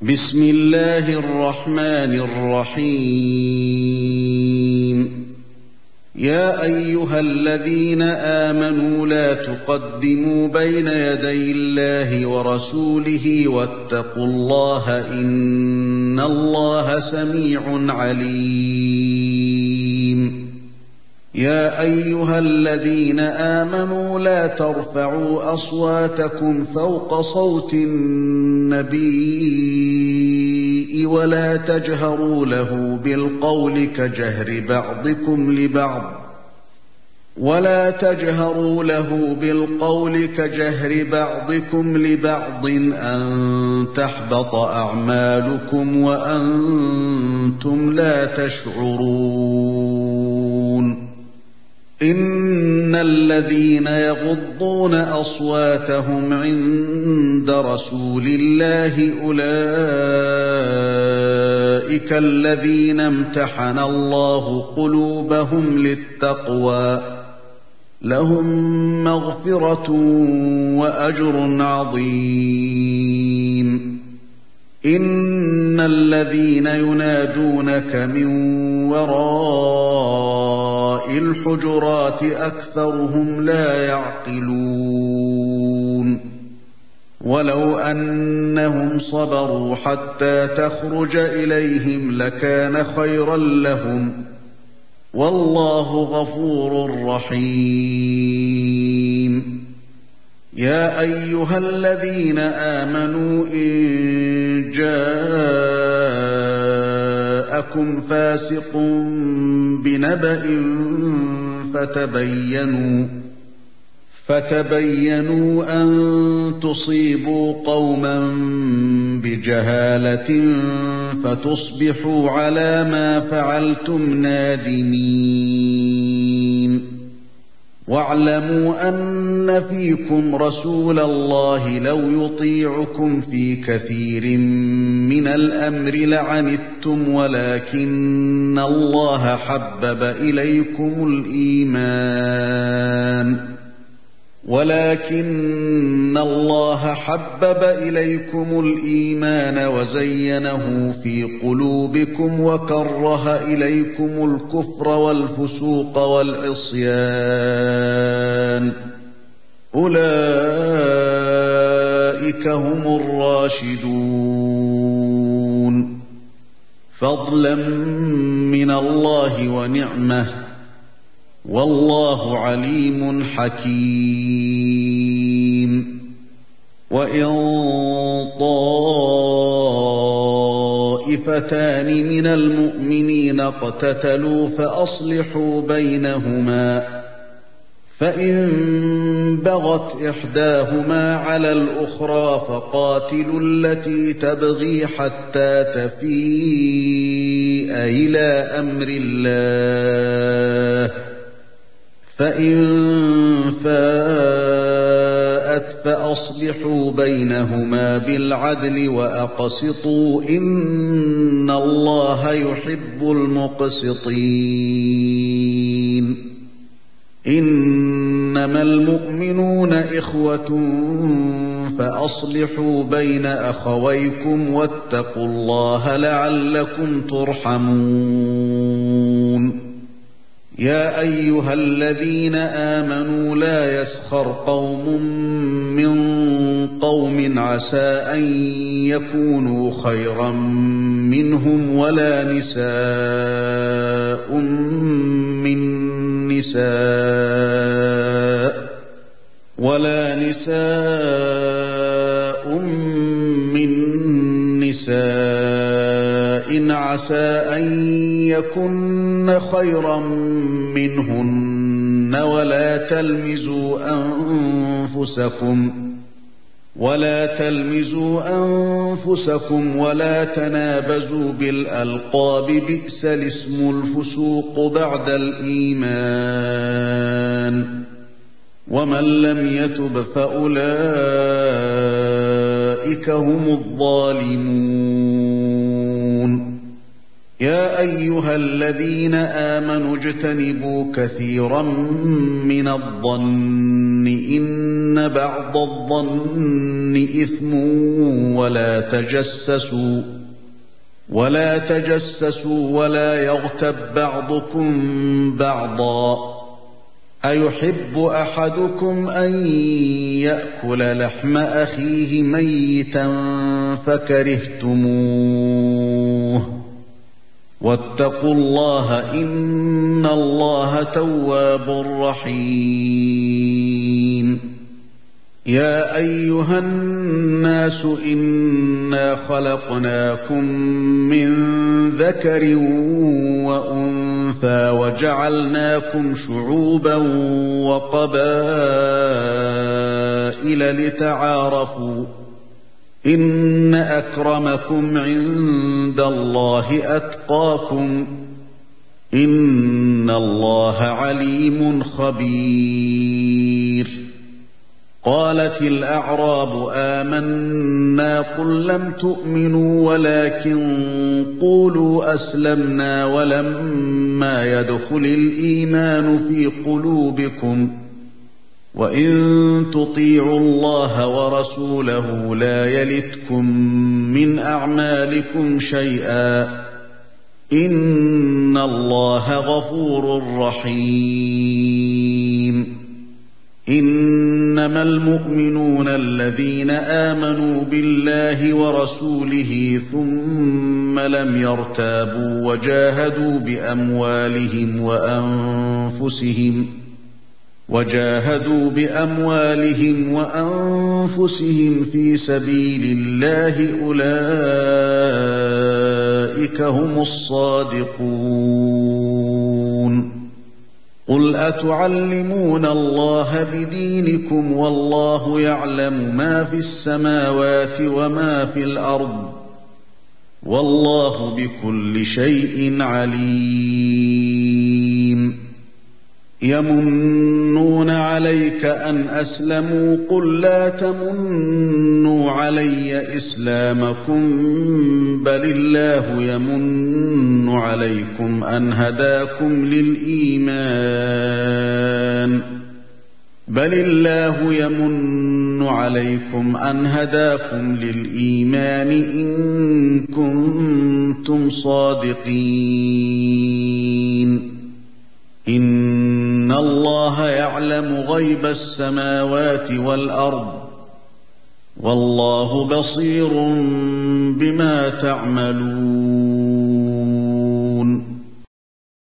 بسم الله الرحمن الرحيم. يا أيها الذين آمنوا لا تقدموا بين يدي الله ورسوله واتقوا الله إن الله سميع عليم. يا أيها الذين آمنوا لا ترفعوا أصواتكم فوق صوت النبي ولا تجهروا له بالقول كجهر بعضكم لبعض أن تحبط أعمالكم وأنتم لا تشعرون. إن الذين يغضون أصواتهم عند رسول الله أولئك الذين امتحن الله قلوبهم للتقوى لهم مغفرة وأجر عظيم. إن الذين ينادونك من وراء الحجرات أكثرهم لا يعقلون. ولو أنهم صبروا حتى تخرج إليهم لكان خيرا لهم والله غفور رحيم. يا أيها الذين آمنوا إن جاءكم فاسق بنبأ فتبينوا أن تصيبوا قوما بجهالة فتصبحوا على ما فعلتم نادمين. واعلموا أن فيكم رسول الله لو يطيعكم في كثير من الأمر لعنتم ولكن الله حبب إليكم الإيمان وزينه في قلوبكم وكره إليكم الكفر والفسوق والعصيان أولئك هم الراشدون فضلا من الله ونعمة والله عليم حكيم. وإن طائفتان من المؤمنين اقتتلوا فأصلحوا بينهما فإن بغت إحداهما على الأخرى فقاتلوا التي تبغي حتى تفيء إلى أمر الله فإن فاءت فأصلحوا بينهما بالعدل وأقسطوا إن الله يحب المقسطين. إنما المؤمنون إخوة فأصلحوا بين أخويكم واتقوا الله لعلكم ترحمون. يا أيها الذين آمنوا لا يسخر قوم من قوم عسى أن يكونوا خيرا منهم ولا نساء من نساء عسى أن يكن خيرا منهن ولا تلمزوا أنفسكم ولا تنابزوا بالألقاب بئس الاسم الفسوق بعد الإيمان ومن لم يتب فأولئك هم الظالمون. يا أيها الذين آمنوا اجتنبوا كثيرا من الظن إن بعض الظن إثم ولا تجسسوا ولا يغتب بعضكم بعضا أيحب أحدكم أن يأكل لحم أخيه ميتا فكرهتموه واتقوا الله إن الله تواب رحيم يا أيها الناس إنا خلقناكم من ذكر وأنثى وجعلناكم شعوبا وقبائل لتعارفوا إن أكرمكم عند الله أتقاكم إن الله عليم خبير قالت الأعراب آمنا قل لم تؤمنوا ولكن قولوا أسلمنا ولما يدخل الإيمان في قلوبكم وإن تطيعوا الله ورسوله لا يلتكم من أعمالكم شيئا إن الله غفور رحيم إنما المؤمنون الذين آمنوا بالله ورسوله ثم لم يرتابوا وجاهدوا بأموالهم وأنفسهم في سبيل الله أولئك هم الصادقون قل أتعلمون الله بدينكم والله يعلم ما في السماوات وما في الأرض والله بكل شيء عليم يمنون عليك أن أسلموا قل لا تمنوا علي إسلامكم بل الله يمن عليكم أن هداكم للإيمان إن كنتم صادقين إن الله يعلم غيب السماوات والأرض والله بصير بما تعملون